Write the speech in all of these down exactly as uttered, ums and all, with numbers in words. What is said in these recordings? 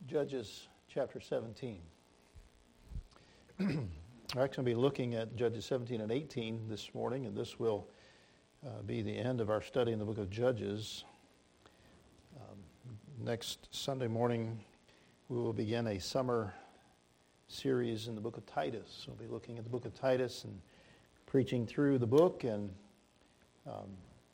Judges chapter seventeen. We're actually going to be looking at Judges seventeen and eighteen this morning, and this will uh, be the end of our study in the book of Judges. Um, next Sunday morning, we will begin a summer series in the book of Titus. We'll be looking at the book of Titus and preaching through the book, and um,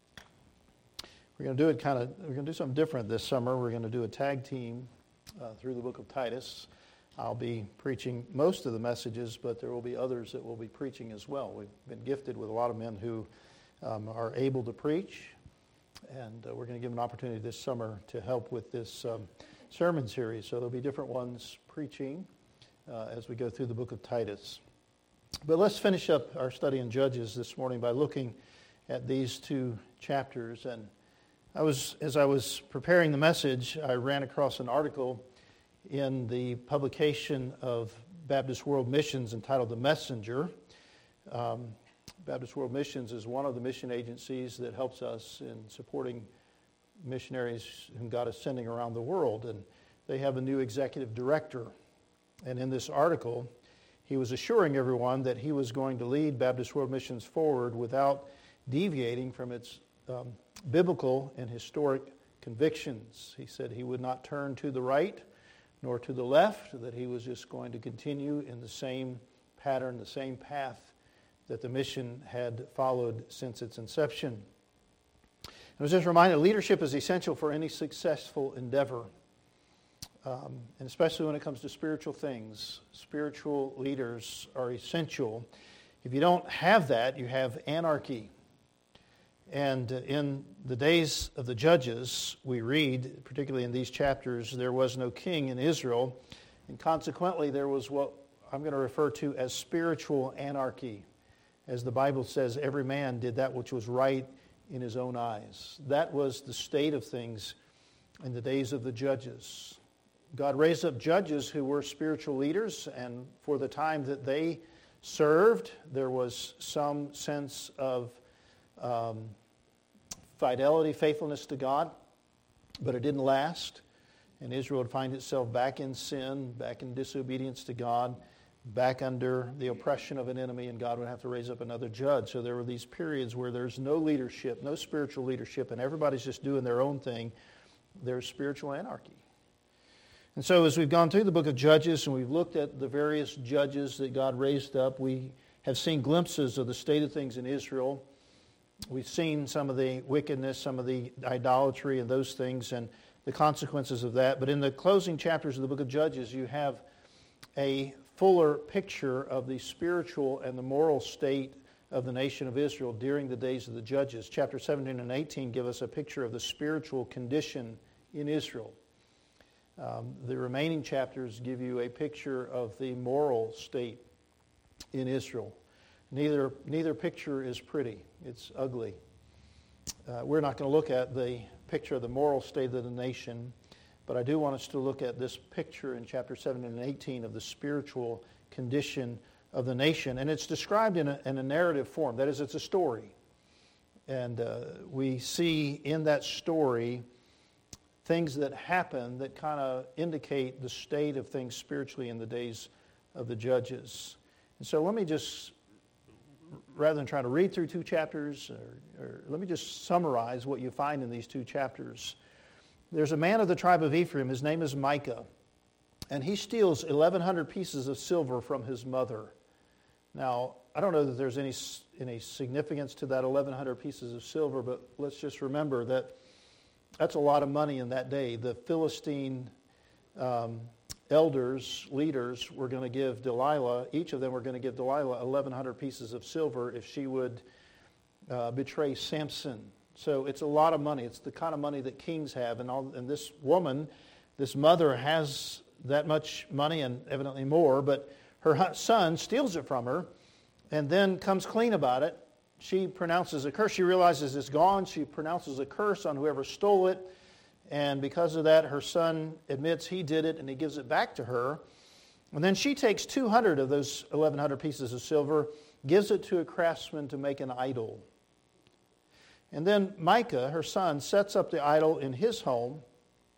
we're going to do it kind of, we're going to do something different this summer. We're going to do a tag team uh, through the book of Titus. I'll be preaching most of the messages, but there will be others that will be preaching as well. We've been gifted with a lot of men who um, are able to preach, and uh, we're going to give them an opportunity this summer to help with this um, sermon series. So there'll be different ones preaching uh, as we go through the book of Titus. But let's finish up our study in Judges this morning by looking at these two chapters. And I was, as I was preparing the message, I ran across an article in the publication of Baptist World Missions entitled The Messenger. Um, Baptist World Missions is one of the mission agencies that helps us in supporting missionaries whom God is sending around the world. And they have a new executive director. And in this article, he was assuring everyone that he was going to lead Baptist World Missions forward without deviating from its um, biblical and historic convictions. He said he would not turn to the right nor to the left, that he was just going to continue in the same pattern, the same path that the mission had followed since its inception. I was just reminded, leadership is essential for any successful endeavor, um, and especially when it comes to spiritual things. Spiritual leaders are essential. If you don't have that, you have anarchy. And in the days of the Judges, we read, particularly in these chapters, there was no king in Israel, and consequently there was what I'm going to refer to as spiritual anarchy. As the Bible says, every man did that which was right in his own eyes. That was the state of things in the days of the Judges. God raised up judges who were spiritual leaders, and for the time that they served, there was some sense of um, fidelity, faithfulness to God, but it didn't last. And Israel would find itself back in sin, back in disobedience to God, back under the oppression of an enemy, and God would have to raise up another judge. So there were these periods where there's no leadership, no spiritual leadership, and everybody's just doing their own thing. There's spiritual anarchy. And so as we've gone through the book of Judges and we've looked at the various judges that God raised up, we have seen glimpses of the state of things in Israel. We've seen some of the wickedness, some of the idolatry and those things and the consequences of that. But in the closing chapters of the book of Judges, you have a fuller picture of the spiritual and the moral state of the nation of Israel during the days of the Judges. Chapter seventeen and eighteen give us a picture of the spiritual condition in Israel. Um, the remaining chapters give you a picture of the moral state in Israel. Neither, neither picture is pretty. It's ugly. Uh, we're not going to look at the picture of the moral state of the nation, but I do want us to look at this picture in chapter seventeen and eighteen of the spiritual condition of the nation. And it's described in a, in a narrative form. That is, it's a story. And uh, we see in that story things that happen that kind of indicate the state of things spiritually in the days of the Judges. And so let me just, rather than trying to read through two chapters, or, or let me just summarize what you find in these two chapters. There's a man of the tribe of Ephraim. His name is Micah, and he steals eleven hundred pieces of silver from his mother. Now, I don't know that there's any, any significance to that eleven hundred pieces of silver, but let's just remember that that's a lot of money in that day. The Philistine um, elders, leaders, were going to give Delilah, each of them were going to give Delilah eleven hundred pieces of silver if she would uh, betray Samson. So it's a lot of money. It's the kind of money that kings have. And, all, and this woman, this mother, has that much money and evidently more, but her son steals it from her and then comes clean about it. She pronounces a curse. She realizes it's gone. She pronounces a curse on whoever stole it. And because of that, her son admits he did it and he gives it back to her. And then she takes two hundred of those eleven hundred pieces of silver, gives it to a craftsman to make an idol. And then Micah, her son, sets up the idol in his home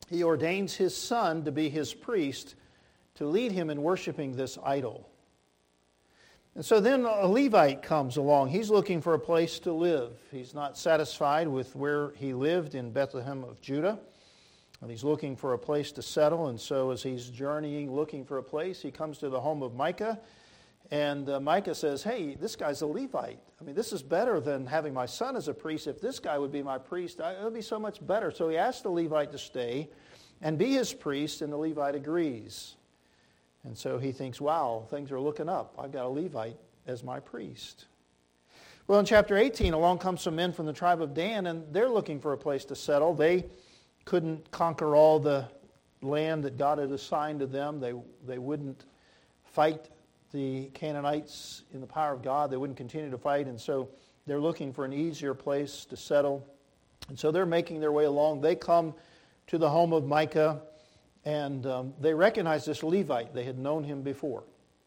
he ordains his son to be his priest to lead him in worshiping this idol. And so then a Levite comes along. He's looking for a place to live. He's not satisfied with where he lived in Bethlehem of Judah. And he's looking for a place to settle. And so as he's journeying, looking for a place, he comes to the home of Micah. And uh, Micah says, hey, this guy's a Levite. I mean, this is better than having my son as a priest. If this guy would be my priest, it would be so much better. So he asks the Levite to stay and be his priest, and the Levite agrees. And so he thinks, wow, things are looking up. I've got a Levite as my priest. Well, in chapter eighteen, along comes some men from the tribe of Dan, and they're looking for a place to settle. They couldn't conquer all the land that God had assigned to them. They, they wouldn't fight the Canaanites in the power of God. They wouldn't continue to fight, and so they're looking for an easier place to settle. And so they're making their way along. They come to the home of Micah, and um, they recognize this Levite. They had known him before.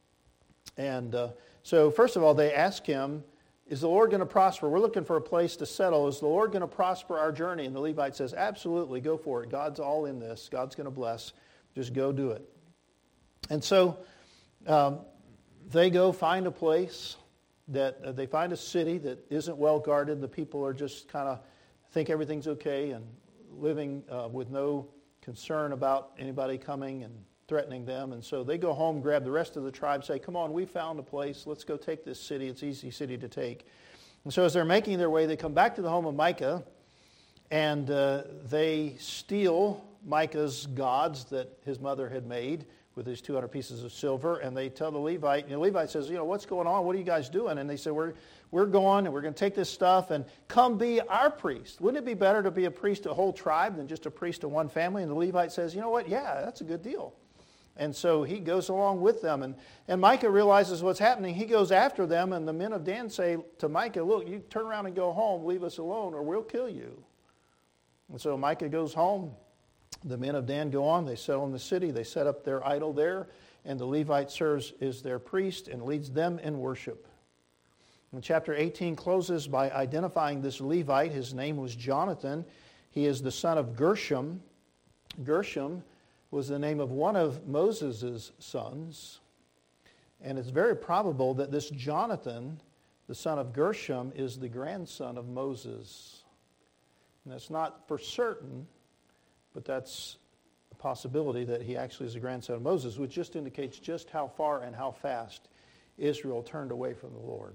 And uh, so first of all, they ask him, is the Lord going to prosper? We're looking for a place to settle. Is the Lord going to prosper our journey? And the Levite says, absolutely, go for it. God's all in this. God's going to bless. Just go do it. And so um, they go find a place that, uh, they find a city that isn't well guarded. The people are just kind of think everything's okay and living uh, with no concern about anybody coming and threatening them. And so they go home, grab the rest of the tribe, say, come on, we found a place. Let's go take this city. It's an easy city to take. And so as they're making their way, they come back to the home of Micah, and uh, they steal Micah's gods that his mother had made with his two hundred pieces of silver. And they tell the Levite, and the Levite says, you know, what's going on? What are you guys doing? And they say, we're we're going and we're going to take this stuff and come be our priest. Wouldn't it be better to be a priest to a whole tribe than just a priest to one family? And the Levite says, you know what? Yeah, that's a good deal. And so he goes along with them. And, and Micah realizes what's happening. He goes after them, and the men of Dan say to Micah, look, you turn around and go home, leave us alone, or we'll kill you. And so Micah goes home. The men of Dan go on. They settle in the city. They set up their idol there. And the Levite serves as their priest and leads them in worship. And chapter eighteen closes by identifying this Levite. His name was Jonathan. He is the son of Gershom. Gershom was the name of one of Moses' sons. And it's very probable that this Jonathan, the son of Gershom, is the grandson of Moses. And that's not for certain, but that's a possibility that he actually is the grandson of Moses, which just indicates just how far and how fast Israel turned away from the Lord.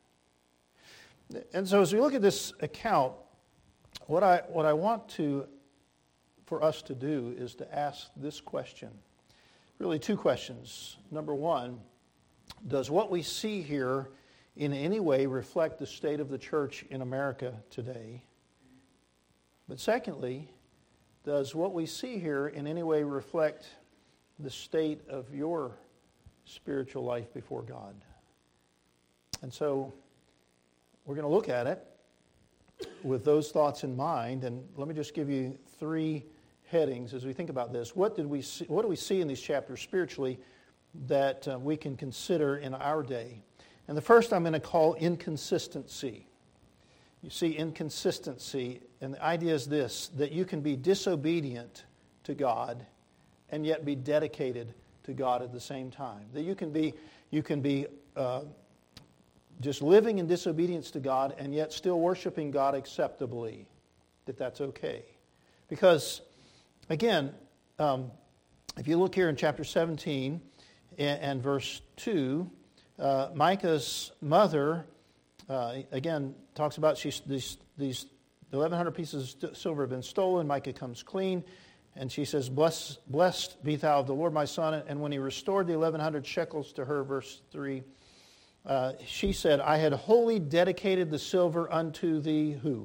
And so as we look at this account, what I what I want to for us to do is to ask this question. Really two questions. Number one, does what we see here in any way reflect the state of the church in America today? But secondly, does what we see here in any way reflect the state of your spiritual life before God? And so we're going to look at it with those thoughts in mind, and let me just give you three headings as we think about this. What did we see, what do we see in these chapters spiritually that uh, we can consider in our day? And the first I'm going to call inconsistency. You see, inconsistency, and the idea is this, that you can be disobedient to God and yet be dedicated to God at the same time. That you can be, you can be uh, just living in disobedience to God and yet still worshiping God acceptably. That that's okay. Because, again, um, if you look here in chapter seventeen and, and verse two, uh, Micah's mother, uh, again, talks about she's, these, these eleven hundred pieces of silver have been stolen. Micah comes clean. And she says, Bless, blessed be thou of the Lord my son. And when he restored the eleven hundred shekels to her, verse three, uh, she said, I had wholly dedicated the silver unto thee, who?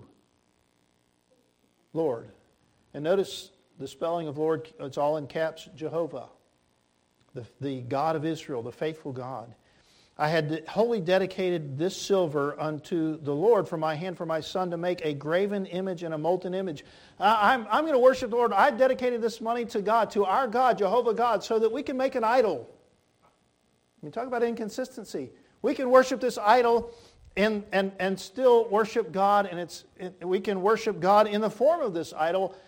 Lord. And notice the spelling of Lord, it's all in caps, Jehovah, the, the God of Israel, the faithful God. I had wholly dedicated this silver unto the Lord for my hand for my son to make a graven image and a molten image. I, I'm, I'm going to worship the Lord. I dedicated this money to God, to our God, Jehovah God, so that we can make an idol. I mean, talk about inconsistency. We can worship this idol and, and, and still worship God, and it's it, we can worship God in the form of this idol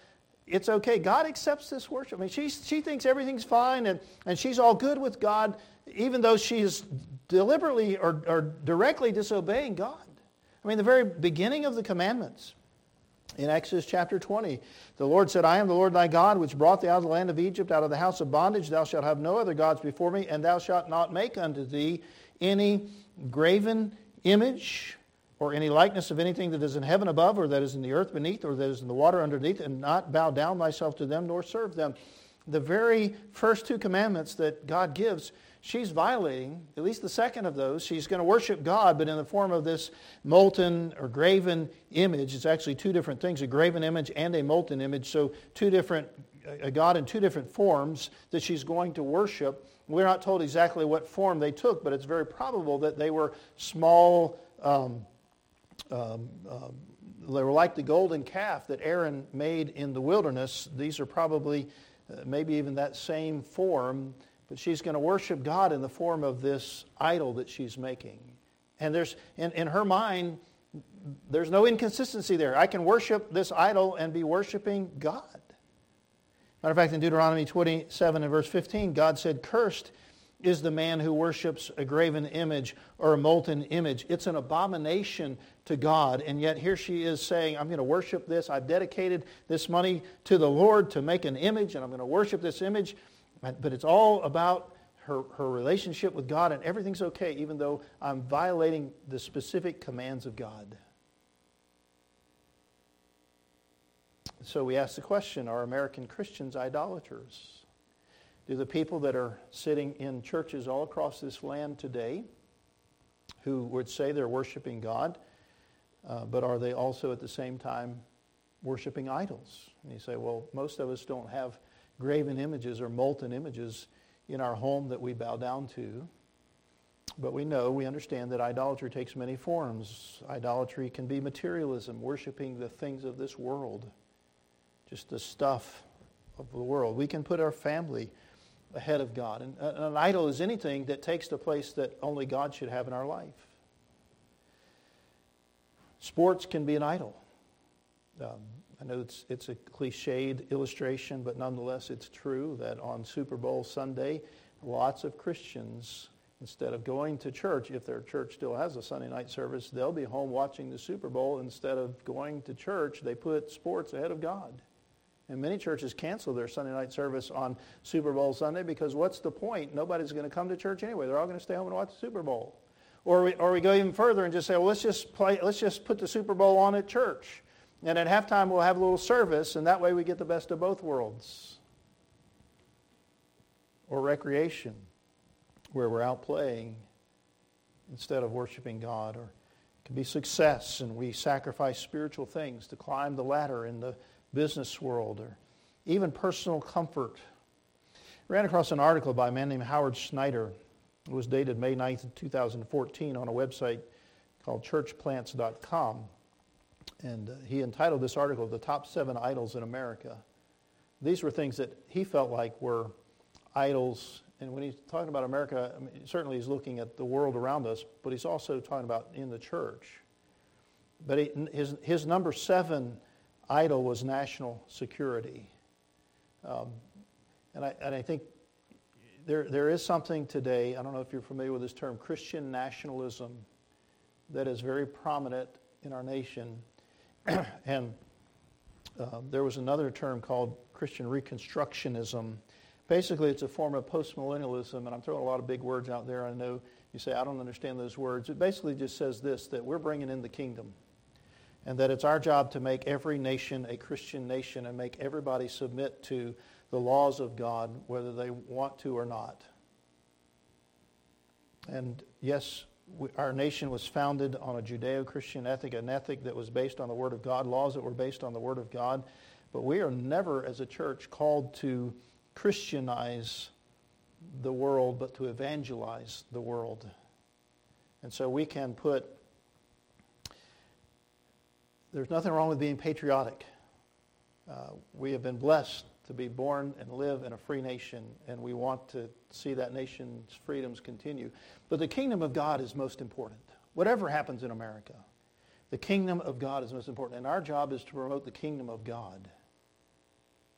it's okay. God accepts this worship. I mean, she, she thinks everything's fine, and, and she's all good with God, even though she is deliberately or, or directly disobeying God. I mean, the very beginning of the commandments, in Exodus chapter twenty, the Lord said, I am the Lord thy God, which brought thee out of the land of Egypt, out of the house of bondage. Thou shalt have no other gods before me, and thou shalt not make unto thee any graven image, or any likeness of anything that is in heaven above, or that is in the earth beneath, or that is in the water underneath, and not bow down thyself to them, nor serve them. The very first two commandments that God gives, she's violating, at least the second of those. She's going to worship God, but in the form of this molten or graven image. It's actually two different things, a graven image and a molten image. So two different, a God in two different forms that she's going to worship. We're not told exactly what form they took, but it's very probable that they were small, um, um, um, they were like the golden calf that Aaron made in the wilderness. These are probably uh, maybe even that same form. But she's going to worship God in the form of this idol that she's making. And there's in, in her mind, there's no inconsistency there. I can worship this idol and be worshiping God. Matter of fact, in Deuteronomy twenty-seven and verse fifteen, God said, cursed is the man who worships a graven image or a molten image. It's an abomination to God. And yet here she is saying, I'm going to worship this. I've dedicated this money to the Lord to make an image, and I'm going to worship this image. But it's all about her, her relationship with God, and everything's okay, even though I'm violating the specific commands of God. So we ask the question, are American Christians idolaters? Do the people that are sitting in churches all across this land today, who would say they're worshiping God, uh, but are they also at the same time worshiping idols? And you say, well, most of us don't have graven images or molten images in our home that we bow down to. But we know, we understand that idolatry takes many forms. Idolatry can be materialism, worshiping the things of this world, just the stuff of the world. We can put our family ahead of God. And an idol is anything that takes the place that only God should have in our life. Sports can be an idol. Um, I know it's it's a cliched illustration, but nonetheless it's true that on Super Bowl Sunday, lots of Christians, instead of going to church, if their church still has a Sunday night service, they'll be home watching the Super Bowl. Instead of going to church, they put sports ahead of God. And many churches cancel their Sunday night service on Super Bowl Sunday because what's the point? Nobody's going to come to church anyway. They're all going to stay home and watch the Super Bowl. Or we, or we go even further and just say, well, let's just play. Let's just put the Super Bowl on at church. And at halftime, we'll have a little service, and that way we get the best of both worlds. Or recreation, where we're out playing instead of worshiping God. Or it can be success, and we sacrifice spiritual things to climb the ladder in the business world, or even personal comfort. I ran across an article by a man named Howard Schneider. It was dated May ninth, two thousand fourteen on a website called church plants dot com. And uh, he entitled this article, The Top Seven Idols in America. These were things that he felt like were idols. And when he's talking about America, I mean, certainly he's looking at the world around us, but he's also talking about in the church. But he, his, his number seven idol was national security. Um, and, I, and I think there there is something today, I don't know if you're familiar with this term, Christian nationalism, that is very prominent in our nation. and uh, there was another term called Christian Reconstructionism. Basically, it's a form of postmillennialism, and I'm throwing a lot of big words out there. I know you say, I don't understand those words. It basically just says this, that we're bringing in the kingdom, and that it's our job to make every nation a Christian nation and make everybody submit to the laws of God, whether they want to or not. And yes, we, our nation was founded on a Judeo-Christian ethic, an ethic that was based on the Word of God, laws that were based on the Word of God. But we are never, as a church, called to Christianize the world, but to evangelize the world. And so we can put, there's nothing wrong with being patriotic. Uh, we have been blessed to be born and live in a free nation, and we want to see that nation's freedoms continue. But the kingdom of God is most important. Whatever happens in America, the kingdom of God is most important. And our job is to promote the kingdom of God.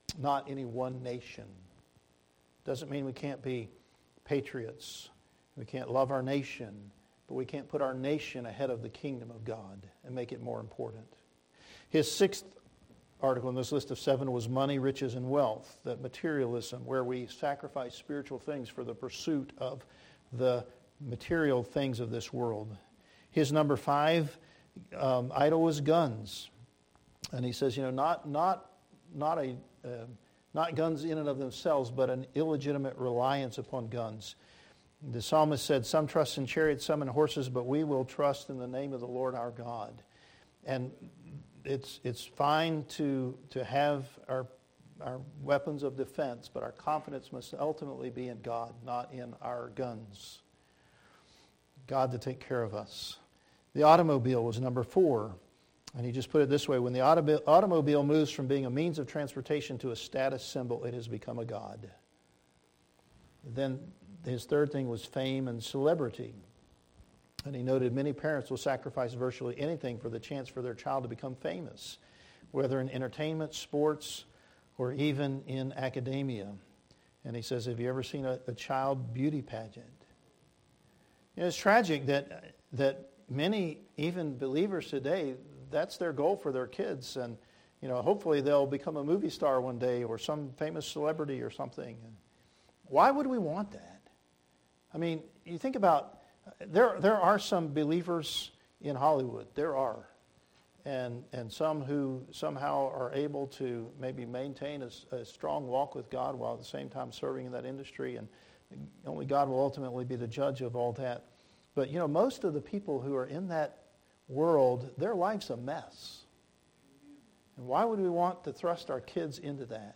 not any one nation. Doesn't mean we can't be patriots. We can't love our nation, but we can't put our nation ahead of the kingdom of God and make it more important. His sixth article in this list of seven was money, riches, and wealth, that materialism, where we sacrifice spiritual things for the pursuit of the material things of this world. His number five um, idol was guns. And he says, you know, not not not a uh, not guns in and of themselves, but an illegitimate reliance upon guns. The psalmist said, some trust in chariots, some in horses, but we will trust in the name of the Lord our God. And it's it's fine to to have our our weapons of defense, but our confidence must ultimately be in God, not in our guns. God to take care of us. The automobile was number four. And he just put it this way, when the autobi- automobile moves from being a means of transportation to a status symbol, it has become a god. Then his third thing was fame and celebrity. And he noted many parents will sacrifice virtually anything for the chance for their child to become famous, whether in entertainment, sports, or even in academia. And he says, have you ever seen a, a child beauty pageant? You know, it's tragic that that many, even believers today, that's their goal for their kids. And, you know, hopefully they'll become a movie star one day or some famous celebrity or something. And why would we want that? I mean, you think about, there there are some believers in Hollywood. There are. And and some who somehow are able to maybe maintain a, a strong walk with God while at the same time serving in that industry. And only God will ultimately be the judge of all that. But, you know, most of the people who are in that world, their life's a mess. And why would we want to thrust our kids into that?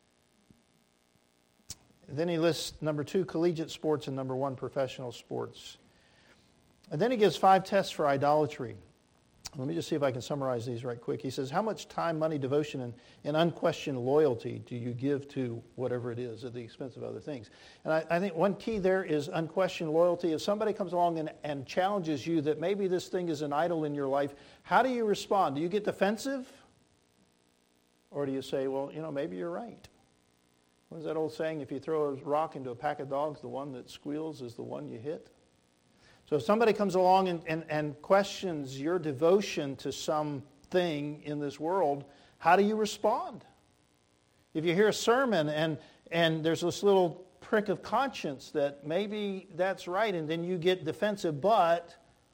Then he lists number two, collegiate sports, and number one, professional sports. And then he gives five tests for idolatry. Let me just see if I can summarize these right quick. He says, how much time, money, devotion, and, and unquestioned loyalty do you give to whatever it is at the expense of other things? And I, I think one key there is unquestioned loyalty. If somebody comes along and, and challenges you that maybe this thing is an idol in your life, how do you respond? Do you get defensive? Or do you say, well, you know, maybe you're right? What is that old saying? If you throw a rock into a pack of dogs, the one that squeals is the one you hit. So if somebody comes along and, and, and questions your devotion to something in this world, how do you respond? If you hear a sermon and, and there's this little prick of conscience that maybe that's right, and then you get defensive, but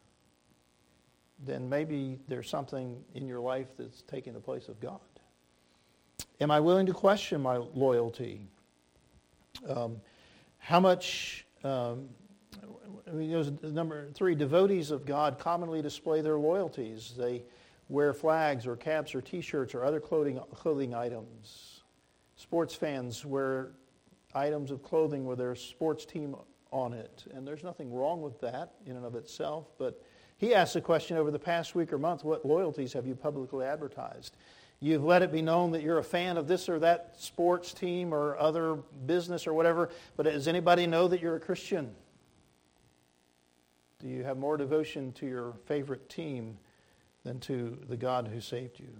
then maybe there's something in your life that's taking the place of God. Am I willing to question my loyalty? Um, how much... Um, Number three, devotees of God commonly display their loyalties. They wear flags or caps or T-shirts or other clothing clothing items. Sports fans wear items of clothing with their sports team on it. And there's nothing wrong with that in and of itself. But he asked the question over the past week or month, what loyalties have you publicly advertised? You've let it be known that you're a fan of this or that sports team or other business or whatever. But does anybody know that you're a Christian? Do you have more devotion to your favorite team than to the God who saved you?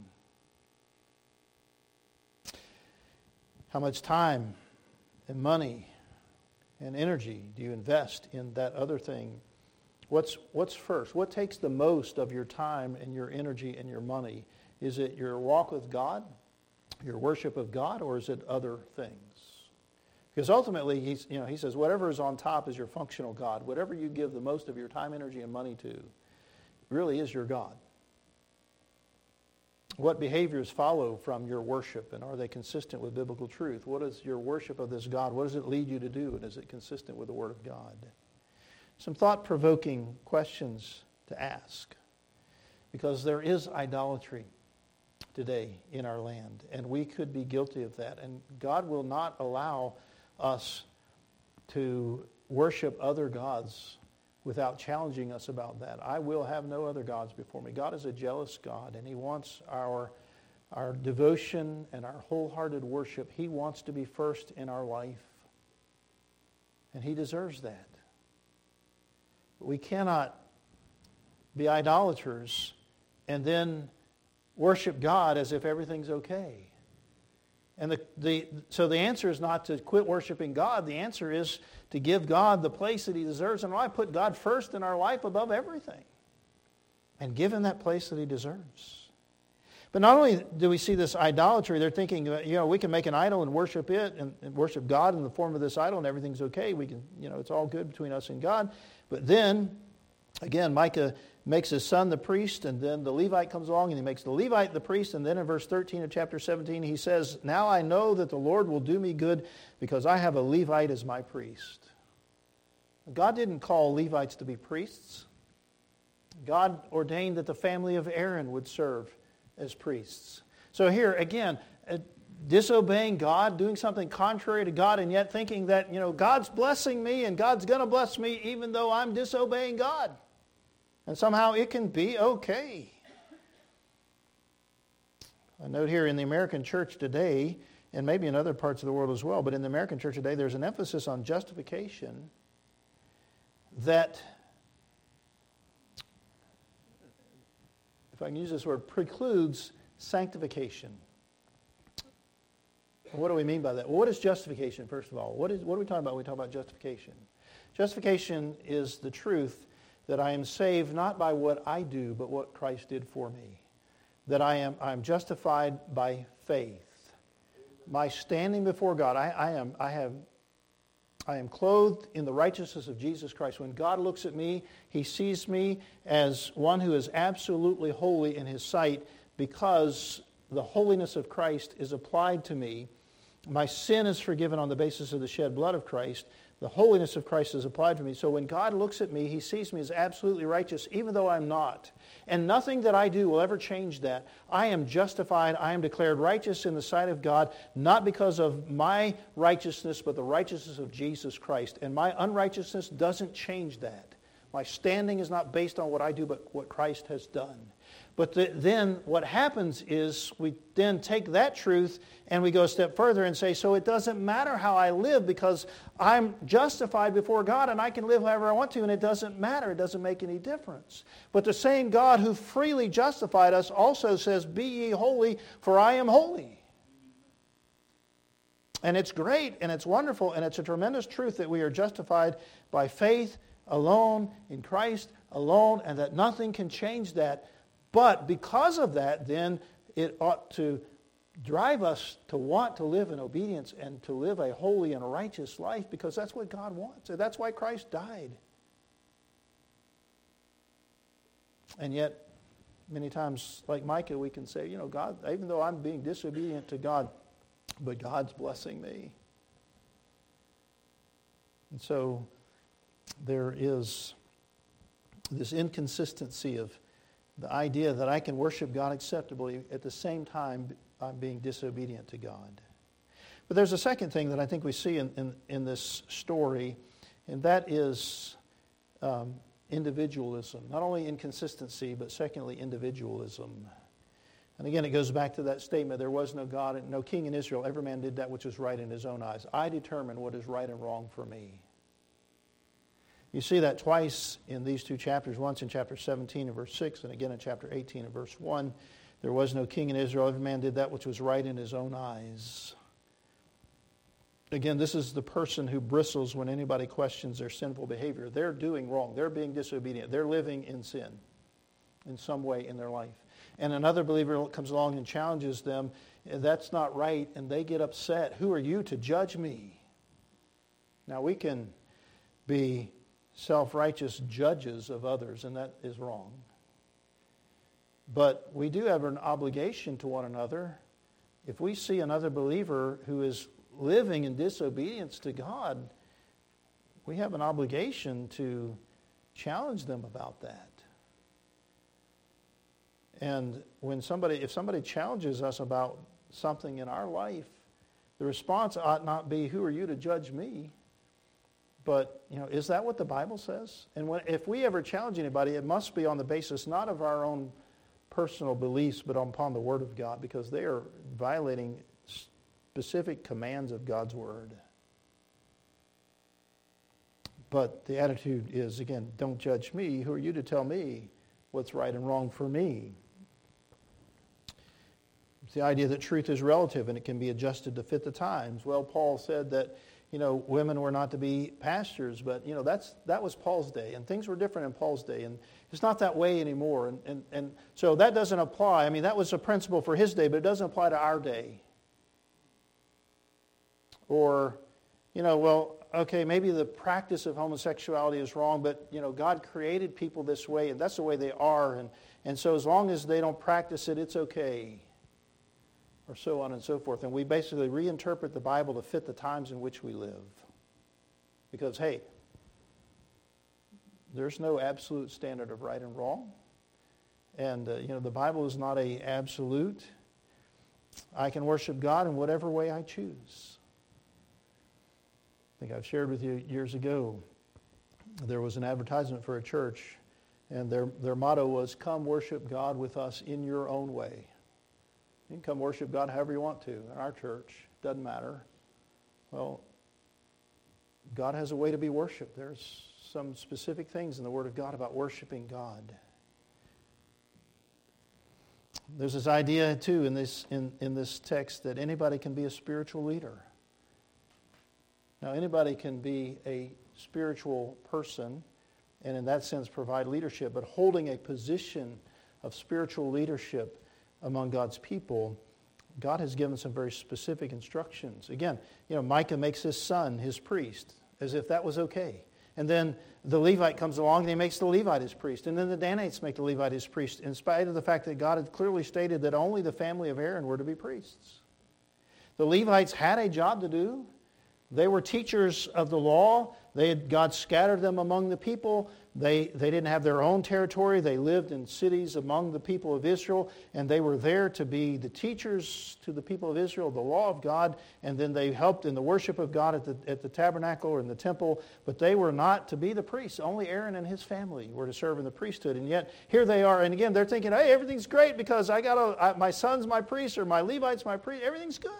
How much time and money and energy do you invest in that other thing? What's what's first? What takes the most of your time and your energy and your money? Is it your walk with God, your worship of God, or is it other things? Because ultimately, he's, you know, he says, whatever is on top is your functional God. Whatever you give the most of your time, energy, and money to really is your God. What behaviors follow from your worship, and are they consistent with biblical truth? What is your worship of this God? What does it lead you to do, and is it consistent with the Word of God? Some thought-provoking questions to ask, because there is idolatry today in our land, and we could be guilty of that, and God will not allow us to worship other gods without challenging us about that. I will have no other gods before me. God is a jealous God, and He wants our, our devotion and our wholehearted worship. He wants to be first in our life, and He deserves that. We cannot be idolaters and then worship God as if everything's okay. And the, the so the answer is not to quit worshiping God. The answer is to give God the place that He deserves. And I put God first in our life above everything. And give Him that place that He deserves. But not only do we see this idolatry, they're thinking, you know, we can make an idol and worship it and, and worship God in the form of this idol and everything's okay. We can, you know, it's all good between us and God. But then, again, Micah makes his son the priest, and then the Levite comes along and he makes the Levite the priest. And then in verse thirteen of chapter seventeen, he says, now I know that the Lord will do me good because I have a Levite as my priest. God didn't call Levites to be priests. God ordained that the family of Aaron would serve as priests. So here, again, uh, disobeying God, doing something contrary to God, and yet thinking that, you know, God's blessing me and God's going to bless me even though I'm disobeying God. And somehow it can be okay. I note here in the American church today, and maybe in other parts of the world as well, but in the American church today, there's an emphasis on justification that, if I can use this word, precludes sanctification. What do we mean by that? Well, what is justification, first of all? What is what are we talking about when we talk about justification? Justification is the truth that I am saved not by what I do, but what Christ did for me. That I am I am justified by faith. My standing before God, I, I am I have I am clothed in the righteousness of Jesus Christ. When God looks at me, He sees me as one who is absolutely holy in His sight because the holiness of Christ is applied to me. My sin is forgiven on the basis of the shed blood of Christ. The holiness of Christ is applied to me. So when God looks at me, He sees me as absolutely righteous, even though I'm not. And nothing that I do will ever change that. I am justified. I am declared righteous in the sight of God, not because of my righteousness, but the righteousness of Jesus Christ. And my unrighteousness doesn't change that. My standing is not based on what I do, but what Christ has done. But the, then what happens is we then take that truth and we go a step further and say, so it doesn't matter how I live because I'm justified before God and I can live however I want to and it doesn't matter. It doesn't make any difference. But the same God who freely justified us also says, be ye holy, for I am holy. And it's great and it's wonderful and it's a tremendous truth that we are justified by faith alone, in Christ alone, and that nothing can change that. But because of that, then it ought to drive us to want to live in obedience and to live a holy and a righteous life because that's what God wants. And that's why Christ died. And yet, many times, like Micah, we can say, you know, God, even though I'm being disobedient to God, but God's blessing me. And so there is this inconsistency of the idea that I can worship God acceptably at the same time I'm being disobedient to God. But there's a second thing that I think we see in, in, in this story, and that is um, individualism. Not only inconsistency, but secondly, individualism. And again, it goes back to that statement, there was no God, and no king in Israel. Every man did that which was right in his own eyes. I determine what is right and wrong for me. You see that twice in these two chapters, once in chapter seventeen and verse six, and again in chapter eighteen and verse one. There was no king in Israel. Every man did that which was right in his own eyes. Again, this is the person who bristles when anybody questions their sinful behavior. They're doing wrong. They're being disobedient. They're living in sin in some way in their life. And another believer comes along and challenges them. That's not right. And they get upset. Who are you to judge me? Now we can be self-righteous judges of others, and that is wrong. But we do have an obligation to one another. If we see another believer who is living in disobedience to God, we have an obligation to challenge them about that. And when somebody, if somebody challenges us about something in our life, the response ought not be, who are you to judge me? But, you know, is that what the Bible says? And when, if we ever challenge anybody, it must be on the basis not of our own personal beliefs, but upon the Word of God, because they are violating specific commands of God's Word. But the attitude is, again, don't judge me. Who are you to tell me what's right and wrong for me? It's the idea that truth is relative and it can be adjusted to fit the times. Well, Paul said that, you know, women were not to be pastors, but, you know, that's that was Paul's day, and things were different in Paul's day, and it's not that way anymore. And, and, and so that doesn't apply. I mean, that was a principle for his day, but it doesn't apply to our day. Or, you know, well, okay, maybe the practice of homosexuality is wrong, but, you know, God created people this way, and that's the way they are, and, and so as long as they don't practice it, it's okay. Or so on and so forth. And we basically reinterpret the Bible to fit the times in which we live. Because, hey, there's no absolute standard of right and wrong. And, uh, you know, the Bible is not a absolute. I can worship God in whatever way I choose. I think I've shared with you years ago, there was an advertisement for a church, and their, their motto was, "Come worship God with us in your own way." You can come worship God however you want to in our church. Doesn't matter. Well, God has a way to be worshiped. There's some specific things in the Word of God about worshiping God. There's this idea, too, in this, in, in this text that anybody can be a spiritual leader. Now, anybody can be a spiritual person and in that sense provide leadership, but holding a position of spiritual leadership among God's people, God has given some very specific instructions. Again, you know, Micah makes his son his priest, as if that was okay. And then the Levite comes along and he makes the Levite his priest. And then the Danites make the Levite his priest, in spite of the fact that God had clearly stated that only the family of Aaron were to be priests. The Levites had a job to do. They were teachers of the law. They had, God scattered them among the people. They, they didn't have their own territory. They lived in cities among the people of Israel, and they were there to be the teachers to the people of Israel, the law of God, and then they helped in the worship of God at the, at the tabernacle or in the temple, but they were not to be the priests. Only Aaron and his family were to serve in the priesthood, and yet here they are, and again, they're thinking, hey, everything's great because I got a, I, my son's my priest or my Levite's my priest. Everything's good.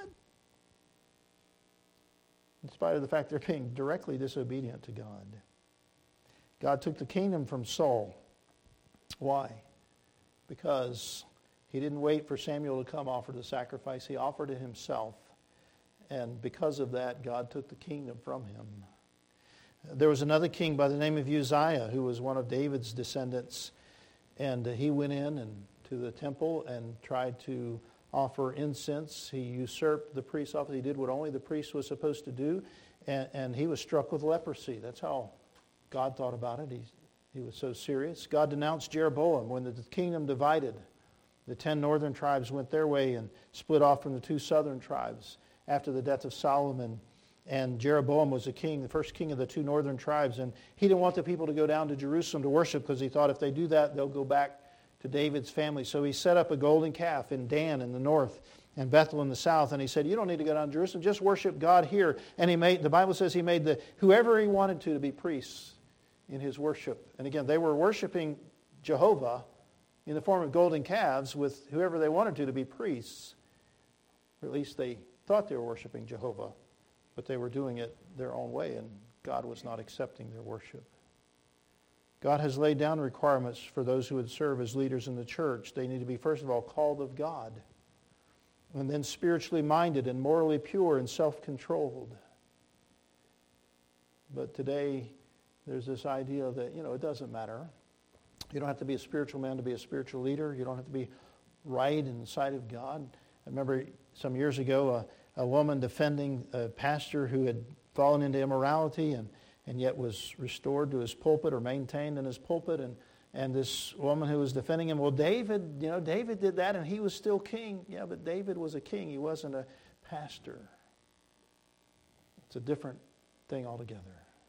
In spite of the fact they're being directly disobedient to God. God took the kingdom from Saul. Why? Because he didn't wait for Samuel to come offer the sacrifice. He offered it himself. And because of that, God took the kingdom from him. There was another king by the name of Uzziah who was one of David's descendants. And he went in and to the temple and tried to offer incense. He usurped the priest's office. He did what only the priest was supposed to do. And, and he was struck with leprosy. That's how God thought about it. He, he was so serious. God denounced Jeroboam when the kingdom divided. The ten northern tribes went their way and split off from the two southern tribes after the death of Solomon. And Jeroboam was the king, the first king of the two northern tribes. And he didn't want the people to go down to Jerusalem to worship because he thought if they do that, they'll go back to David's family. So he set up a golden calf in Dan in the north and Bethel in the south. And he said, you don't need to go down to Jerusalem. Just worship God here. And he made, the Bible says he made the whoever he wanted to to be priests in his worship. And again, they were worshiping Jehovah in the form of golden calves with whoever they wanted to to be priests. Or at least they thought they were worshiping Jehovah. But they were doing it their own way, and God was not accepting their worship. God has laid down requirements for those who would serve as leaders in the church. They need to be, first of all, called of God, and then spiritually minded and morally pure and self-controlled. But today, there's this idea that, you know, it doesn't matter. You don't have to be a spiritual man to be a spiritual leader. You don't have to be right in the sight of God. I remember some years ago a, a woman defending a pastor who had fallen into immorality and and yet was restored to his pulpit or maintained in his pulpit. And, and this woman who was defending him, well, David, you know, David did that and he was still king. Yeah, but David was a king. He wasn't a pastor. It's a different thing altogether.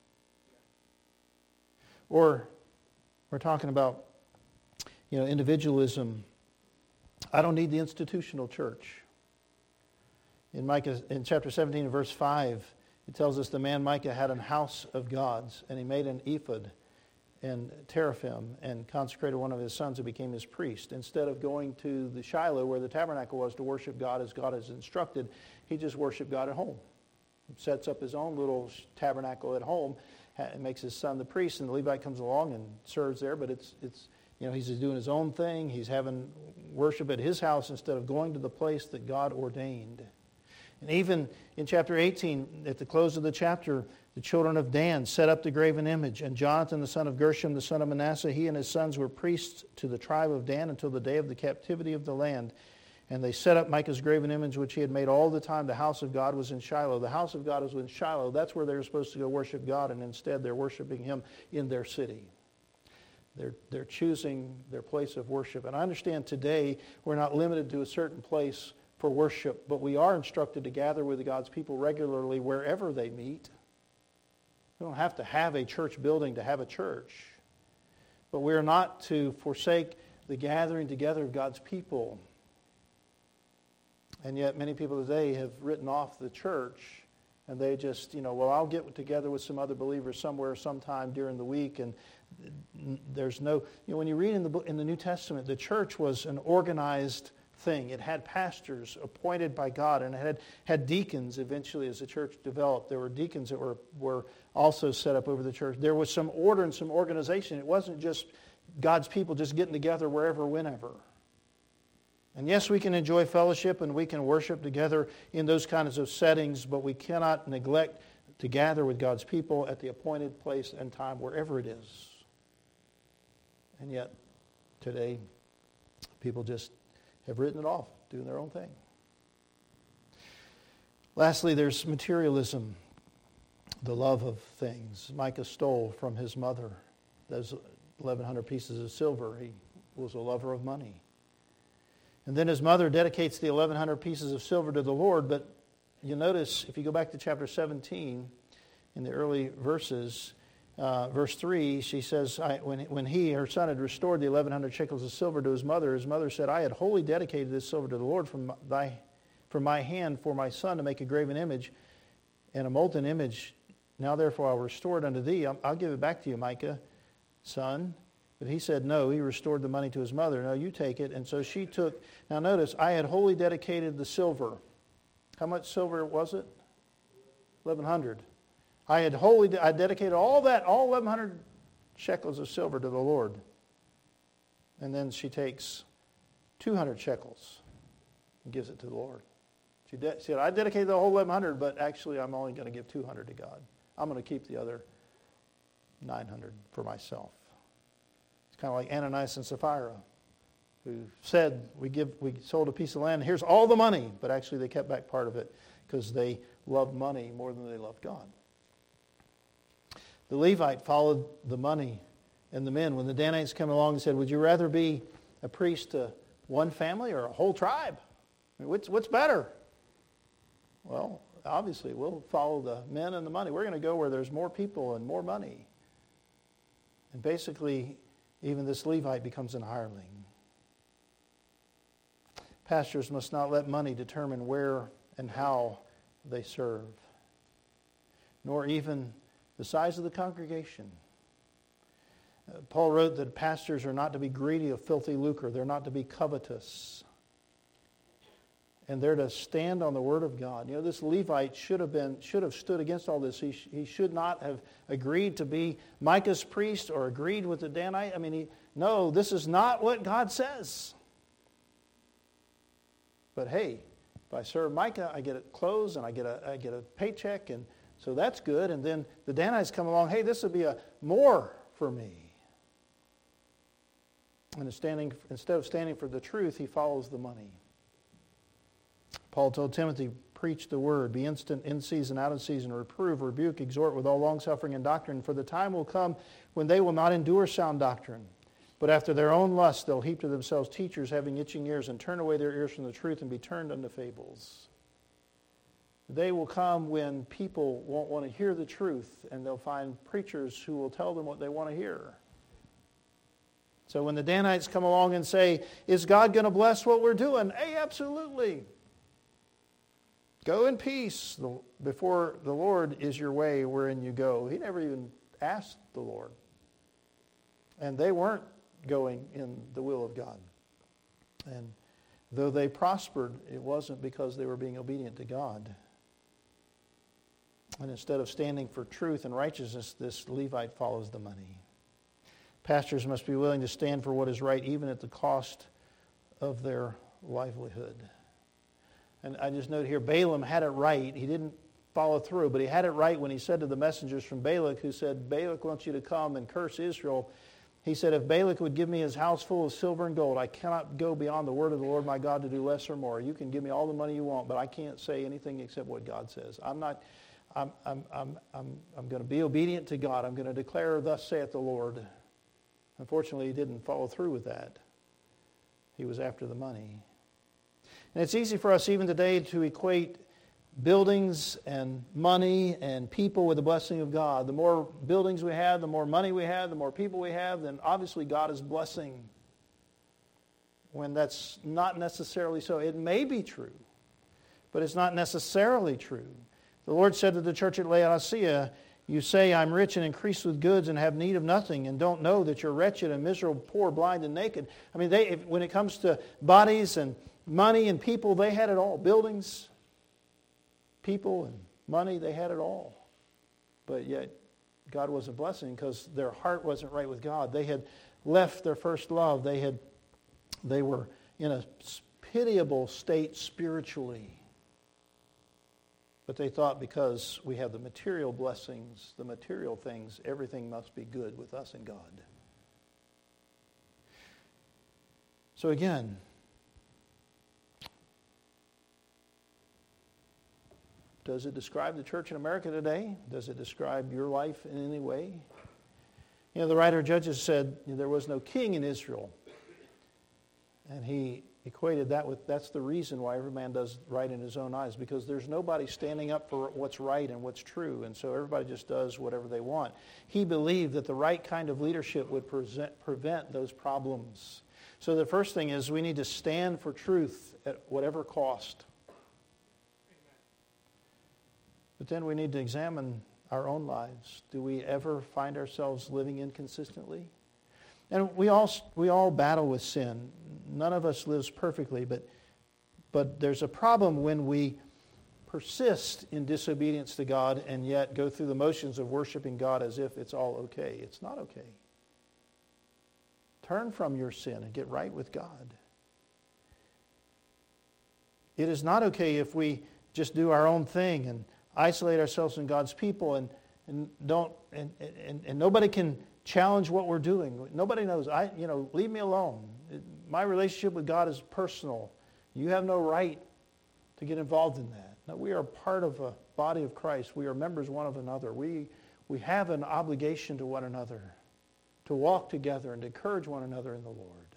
Or we're talking about, you know, individualism. I don't need the institutional church. In Micah, in chapter seventeen and verse five, it tells us the man Micah had an house of gods, and he made an ephod and teraphim and consecrated one of his sons who became his priest. Instead of going to the Shiloh where the tabernacle was to worship God as God has instructed, he just worshiped God at home. He sets up his own little tabernacle at home and makes his son the priest, and the Levite comes along and serves there, but it's it's You know, he's doing his own thing. He's having worship at his house instead of going to the place that God ordained. And even in chapter eighteen, at the close of the chapter, the children of Dan set up the graven image. And Jonathan, the son of Gershom, the son of Manasseh, he and his sons were priests to the tribe of Dan until the day of the captivity of the land. And they set up Micah's graven image, which he had made all the time. The house of God was in Shiloh. The house of God was in Shiloh. That's where they were supposed to go worship God, and instead they're worshiping him in their city. They're, they're choosing their place of worship. And I understand today we're not limited to a certain place for worship, but we are instructed to gather with God's people regularly wherever they meet. We don't have to have a church building to have a church. But we are not to forsake the gathering together of God's people. And yet many people today have written off the church, and they just, you know, well, I'll get together with some other believers somewhere sometime during the week, and there's no, you know, when you read in the book, in the New Testament, the church was an organized thing. It had pastors appointed by God, and it had, had deacons eventually as the church developed. There were deacons that were, were also set up over the church. There was some order and some organization. It wasn't just God's people just getting together wherever, whenever. And yes, we can enjoy fellowship and we can worship together in those kinds of settings, but we cannot neglect to gather with God's people at the appointed place and time, wherever it is. And yet, today, people just have written it off, doing their own thing. Lastly, there's materialism, the love of things. Micah stole from his mother those eleven hundred pieces of silver. He was a lover of money. And then his mother dedicates the eleven hundred pieces of silver to the Lord. But you notice, if you go back to chapter seventeen, in the early verses, uh, verse three, she says, I, when, when he, her son, had restored the eleven hundred shekels of silver to his mother, his mother said, I had wholly dedicated this silver to the Lord from, thy, from my hand for my son to make a graven image and a molten image. Now therefore I'll restore it unto thee. I'll, I'll give it back to you, Micah, son. But he said, no, he restored the money to his mother. No, you take it. And so she took, now notice, I had wholly dedicated the silver. How much silver was it? eleven hundred. I had wholly, I dedicated all that, all eleven hundred shekels of silver to the Lord. And then she takes two hundred shekels and gives it to the Lord. She, de- she said, I dedicated the whole eleven hundred, but actually I'm only going to give two hundred to God. I'm going to keep the other nine hundred for myself. Kind of like Ananias and Sapphira, who said, we give, we sold a piece of land, here's all the money. But actually they kept back part of it because they loved money more than they loved God. The Levite followed the money and the men. When the Danites came along and said, would you rather be a priest to one family or a whole tribe? I mean, what's, what's better? Well, obviously we'll follow the men and the money. We're going to go where there's more people and more money. And basically, even this Levite becomes an hireling. Pastors must not let money determine where and how they serve, nor even the size of the congregation. Uh, Paul wrote that pastors are not to be greedy of filthy lucre. They're not to be covetous. And they're to stand on the word of God. You know, this Levite should have been, should have stood against all this. He, sh- he should not have agreed to be Micah's priest or agreed with the Danite. I mean, he, no, this is not what God says. But hey, if I serve Micah, I get clothes and I get a, I get a paycheck, and so that's good. And then the Danites come along, hey, this would be a more for me. And standing, instead of standing for the truth, he follows the money. Paul told Timothy, preach the word, be instant in season, out of season, reprove, rebuke, exhort with all longsuffering and doctrine, for the time will come when they will not endure sound doctrine. But after their own lust they'll heap to themselves teachers having itching ears, and turn away their ears from the truth and be turned unto fables. They will come when people won't want to hear the truth, and they'll find preachers who will tell them what they want to hear. So when the Danites come along and say, is God going to bless what we're doing? Hey, absolutely. Go in peace. Before the Lord is your way wherein you go. He never even asked the Lord. And they weren't going in the will of God. And though they prospered, it wasn't because they were being obedient to God. And instead of standing for truth and righteousness, this Levite follows the money. Pastors must be willing to stand for what is right, even at the cost of their livelihood. And I just note here, Balaam had it right. He didn't follow through, but he had it right when he said to the messengers from Balak, who said, Balak wants you to come and curse Israel. He said, if Balak would give me his house full of silver and gold, I cannot go beyond the word of the Lord my God to do less or more. You can give me all the money you want, but I can't say anything except what God says. I'm not, I'm, I'm, I'm, I'm, I'm going to be obedient to God. I'm going to declare, thus saith the Lord. Unfortunately, he didn't follow through with that. He was after the money. And it's easy for us even today to equate buildings and money and people with the blessing of God. The more buildings we have, the more money we have, the more people we have, then obviously God is blessing. When that's not necessarily so. It may be true, but it's not necessarily true. The Lord said to the church at Laodicea, you say, I'm rich and increased with goods and have need of nothing, and don't know that you're wretched and miserable, poor, blind, and naked. I mean, they, if, when it comes to bodies and money and people, they had it all. Buildings, people, and money, they had it all. But yet, God wasn't blessing because their heart wasn't right with God. They had left their first love. They had, they were in a pitiable state spiritually. But they thought because we have the material blessings, the material things, everything must be good with us and God. So again, does it describe the church in America today? Does it describe your life in any way? You know, the writer of Judges said there was no king in Israel. And he equated that with, that's the reason why every man does right in his own eyes, because there's nobody standing up for what's right and what's true, and so everybody just does whatever they want. He believed that the right kind of leadership would present, prevent those problems. So the first thing is we need to stand for truth at whatever cost. But then we need to examine our own lives. Do we ever find ourselves living inconsistently? And we all we all battle with sin. None of us lives perfectly, but but there's a problem when we persist in disobedience to God and yet go through the motions of worshiping God as if it's all okay. It's not okay. Turn from your sin and get right with God. It is not okay if we just do our own thing and isolate ourselves from God's people and, and don't and, and, and nobody can challenge what we're doing. Nobody knows. I, you know, leave me alone. My relationship with God is personal. You have no right to get involved in that. No, we are part of a body of Christ. We are members one of another. We, we have an obligation to one another to walk together and to encourage one another in the Lord.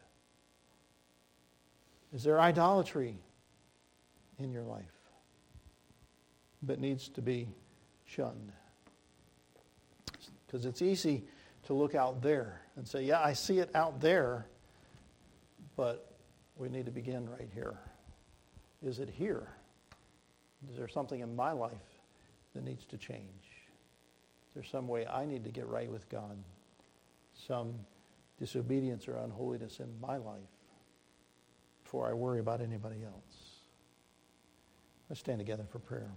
Is there idolatry in your life that needs to be shunned? Because it's easy to look out there and say, yeah, I see it out there, but we need to begin right here. Is it here? Is there something in my life that needs to change? Is there some way I need to get right with God? Some disobedience or unholiness in my life before I worry about anybody else? Let's stand together for prayer.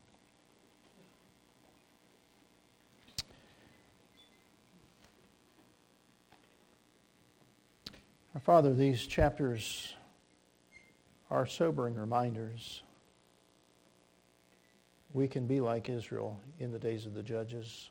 Our Father, these chapters are sobering reminders. We can be like Israel in the days of the judges.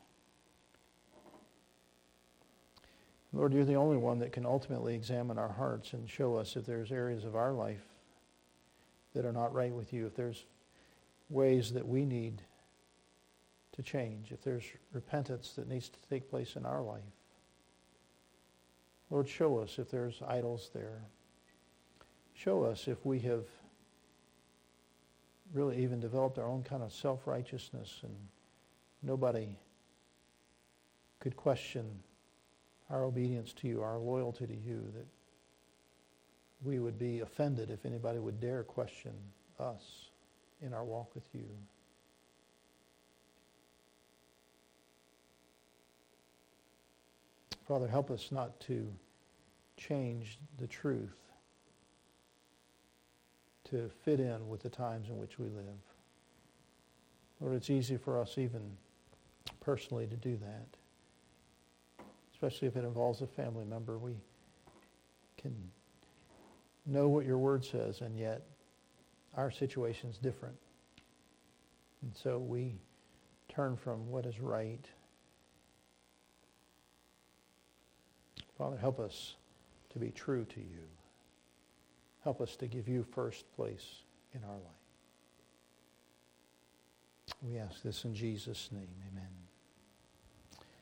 Lord, you're the only one that can ultimately examine our hearts and show us if there's areas of our life that are not right with you, if there's ways that we need to change, if there's repentance that needs to take place in our life. Lord, show us if there's idols there. Show us if we have really even developed our own kind of self-righteousness and nobody could question our obedience to you, our loyalty to you, that we would be offended if anybody would dare question us in our walk with you. Father, help us not to change the truth to fit in with the times in which we live. Lord, it's easy for us even personally to do that, especially if it involves a family member. We can know what your word says, and yet our situation is different. And so we turn from what is right. Father, help us to be true to you. Help us to give you first place in our life. We ask this in Jesus' name. Amen.